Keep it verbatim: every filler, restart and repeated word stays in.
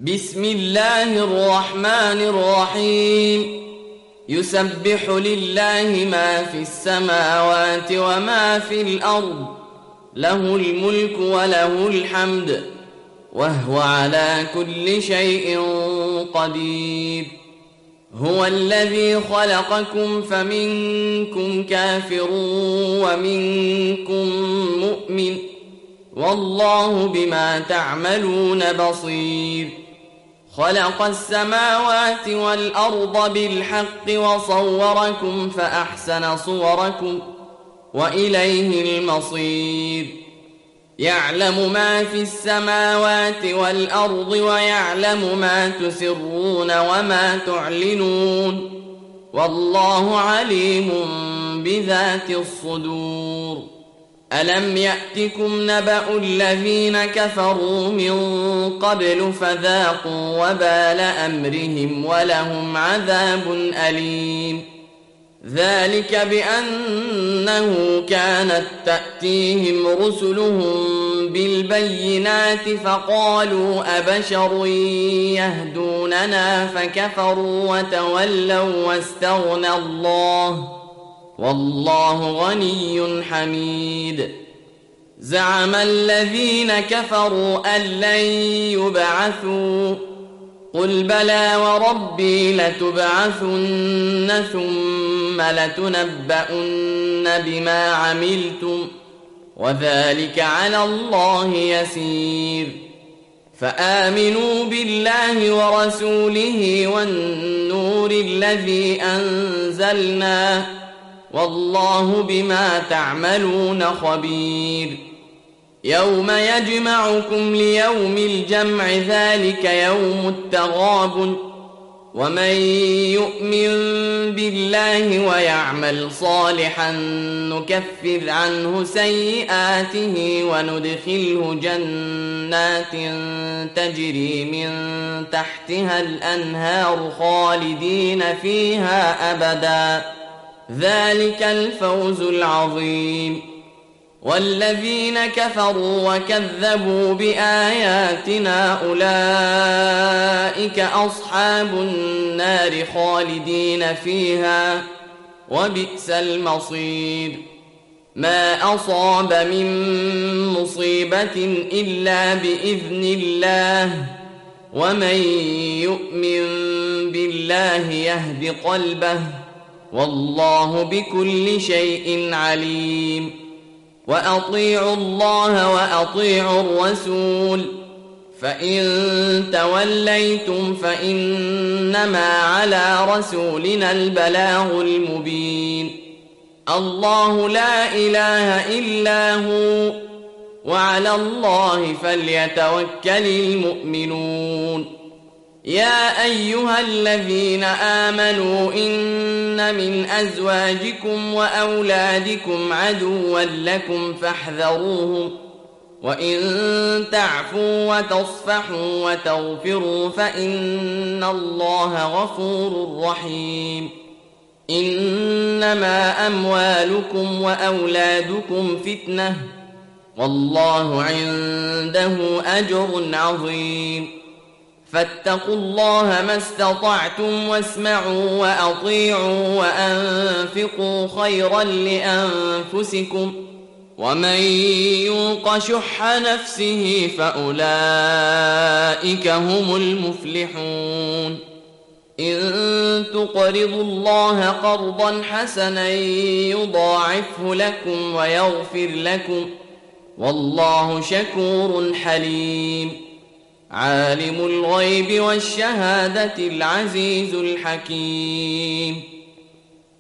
بسم الله الرحمن الرحيم يسبح لله ما في السماوات وما في الأرض له الملك وله الحمد وهو على كل شيء قدير هو الذي خلقكم فمنكم كافر ومنكم مؤمن والله بما تعملون بصير خلق السماوات والأرض بالحق وصوركم فأحسن صوركم وإليه المصير يعلم ما في السماوات والأرض ويعلم ما تسرون وما تعلنون والله عليم بذات الصدور ألم يأتكم نبأ الذين كفروا من قبل فذاقوا وبال أمرهم ولهم عذاب أليم ذلك بأنه كانت تأتيهم رسلهم بالبينات فقالوا أبشر يهدوننا فكفروا وتولوا واستغنى الله والله غني حميد زعم الذين كفروا أن لن يبعثوا قل بلى وربي لتبعثن ثم لتنبؤن بما عملتم وذلك على الله يسير فآمنوا بالله ورسوله والنور الذي أنزلنا والله بما تعملون خبير يوم يجمعكم ليوم الجمع ذلك يوم التغابن ومن يؤمن بالله ويعمل صالحا نكفر عنه سيئاته وندخله جنات تجري من تحتها الأنهار خالدين فيها أبدا ذلك الفوز العظيم والذين كفروا وكذبوا بآياتنا أولئك أصحاب النار خالدين فيها وبئس المصير ما أصاب من مصيبة إلا بإذن الله ومن يؤمن بالله يهد قلبه والله بكل شيء عليم وأطيعوا الله وأطيعوا الرسول فإن توليتم فإنما على رسولنا البلاغ المبين الله لا إله إلا هو وعلى الله فليتوكل المؤمنون يا أيها الذين آمنوا إن من أزواجكم وأولادكم عدوا لكم فاحذروهم وإن تعفوا وتصفحوا وتغفروا فإن الله غفور رحيم إنما أموالكم وأولادكم فتنة والله عنده أجر عظيم فاتقوا الله ما استطعتم واسمعوا وأطيعوا وأنفقوا خيرا لأنفسكم ومن يوق شح نفسه فأولئك هم المفلحون إن تقرضوا الله قرضا حسنا يضاعفه لكم ويغفر لكم والله شكور حليم عالم الغيب والشهادة العزيز الحكيم